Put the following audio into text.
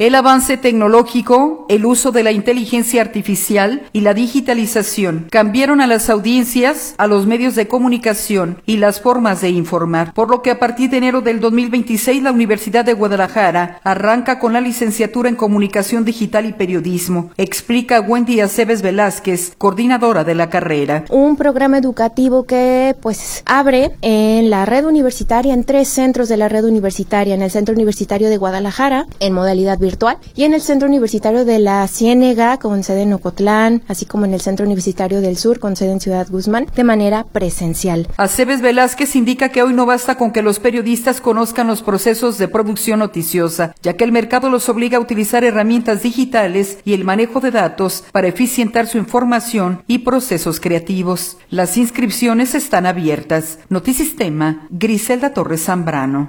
El avance tecnológico, el uso de la inteligencia artificial y la digitalización cambiaron a las audiencias, a los medios de comunicación y las formas de informar, por lo que a partir de enero del 2026 la Universidad de Guadalajara arranca con la licenciatura en Comunicación Digital y Periodismo, explica Wendy Aceves Velázquez, coordinadora de la carrera. Un programa educativo que abre en la red universitaria, en 3 centros de la red universitaria, en el Centro Universitario de Guadalajara, en modalidad virtual, y en el Centro Universitario de la Ciénega, con sede en Ocotlán, así como en el Centro Universitario del Sur, con sede en Ciudad Guzmán, de manera presencial. Aceves Velázquez indica que hoy no basta con que los periodistas conozcan los procesos de producción noticiosa, ya que el mercado los obliga a utilizar herramientas digitales y el manejo de datos para eficientar su información y procesos creativos. Las inscripciones están abiertas. Notisistema, Griselda Torres Zambrano.